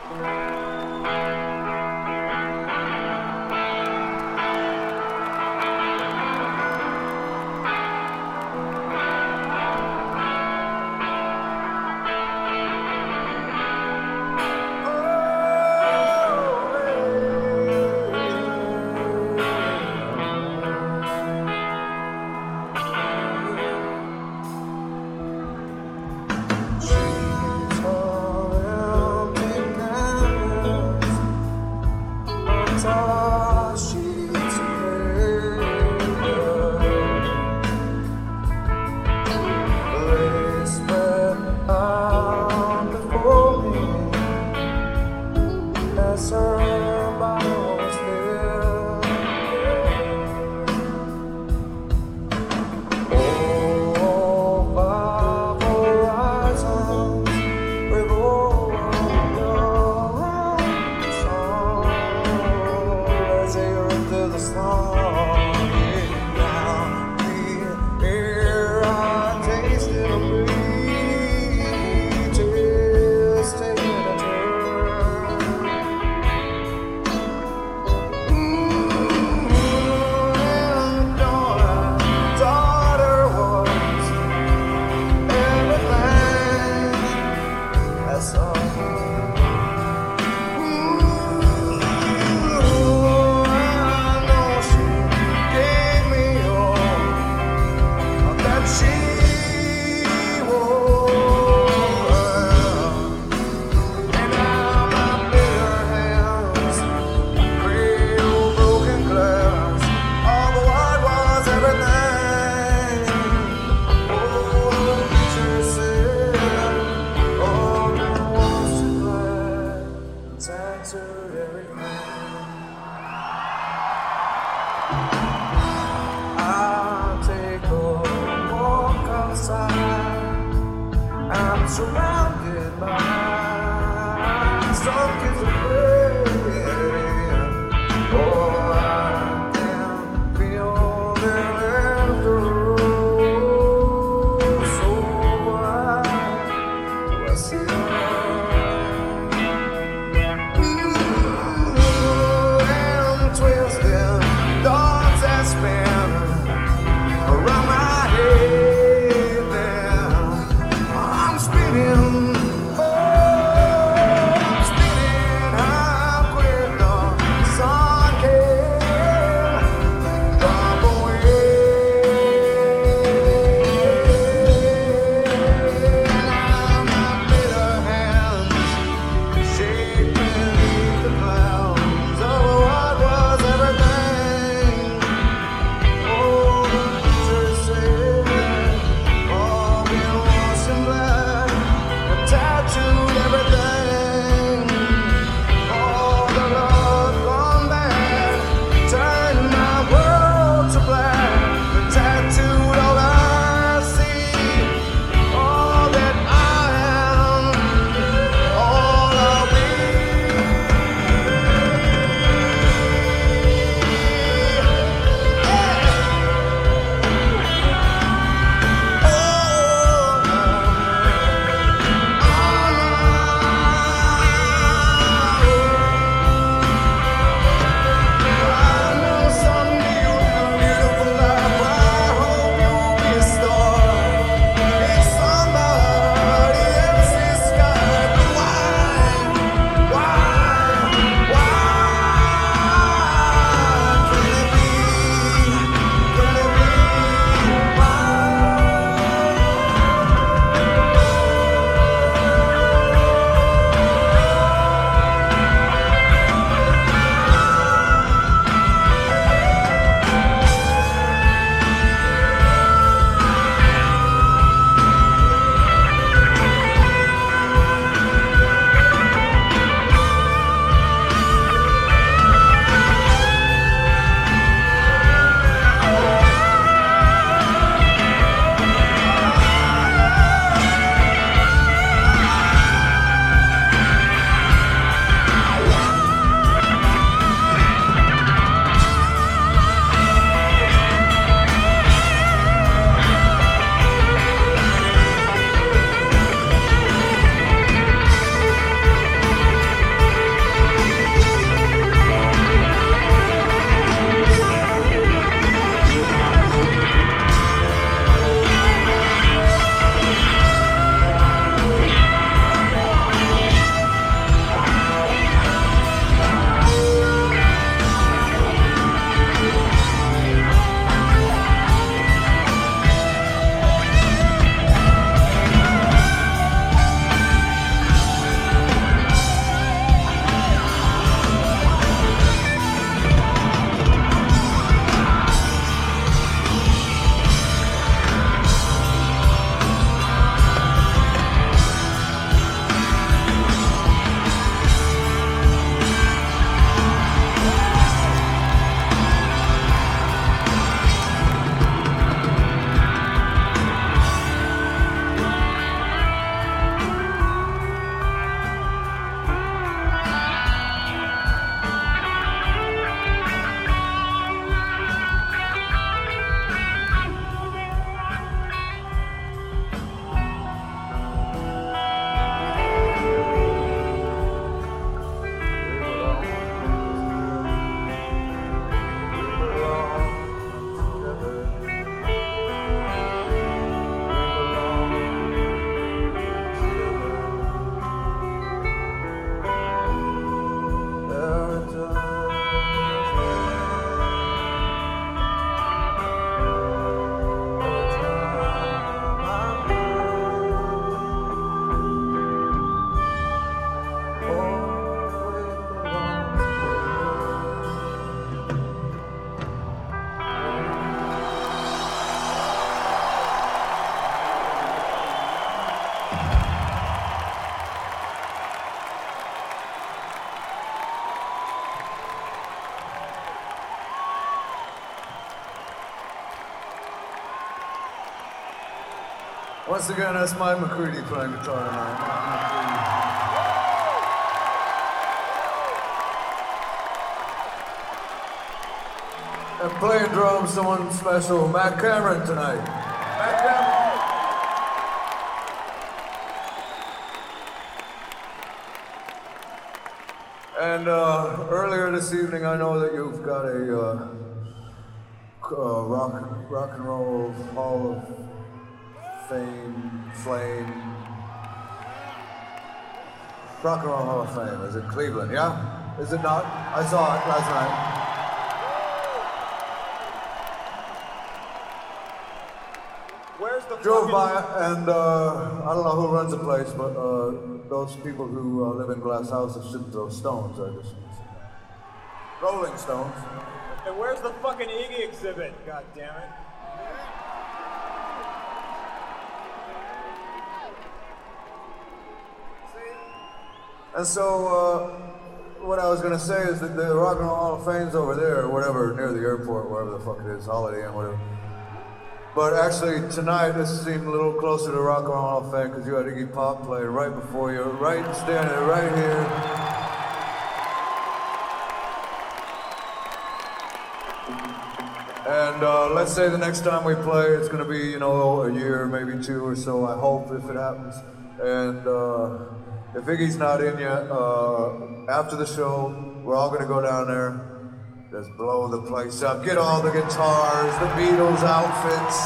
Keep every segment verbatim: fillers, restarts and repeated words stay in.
Surrounded by some kids of play. Oh, I can feel their laughter. So why do I see and twisting thoughts that spin around my head? Then I'm spinning. Once again, that's Mike McCready playing guitar tonight. And playing drums, someone special, Matt Cameron tonight. Matt Cameron. And uh, earlier this evening, I know that you've got a uh, uh, rock, rock and roll Hall of Fame, Flame, Rock and Roll Hall of Fame. Is it Cleveland? Yeah? Is it not? I saw it last night. Where's the Drove fucking... by and uh, I don't know who runs the place, but uh, those people who uh, live in glass houses shouldn't throw stones. I just Rolling Stones. And where's the fucking Iggy exhibit? God damn it. And so, uh, what I was gonna say is that the Rock and Roll Hall of Fame's over there, or whatever, near the airport, wherever the fuck it is, Holiday Inn, whatever. But actually, tonight, this seemed a little closer to Rock and Roll Hall of Fame because you had Iggy Pop playing right before you, right standing right here. And uh, let's say the next time we play, it's gonna be, you know, a year, maybe two or so, I hope, if it happens. And uh, if Iggy's not in yet, uh, after the show, we're all gonna go down there, just blow the place up, get all the guitars, the Beatles outfits,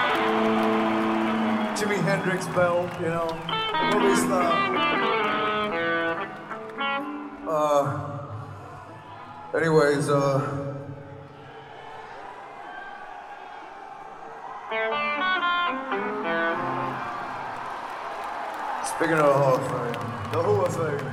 Jimi Hendrix belt, you know, movie stuff. Uh, anyways, uh, speaking of the Hall of Fame, the Hall of Fame.